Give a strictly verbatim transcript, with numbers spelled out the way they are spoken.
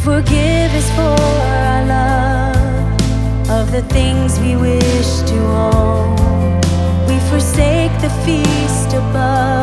Forgive us for our love of the things we wish to own. We forsake the feast above.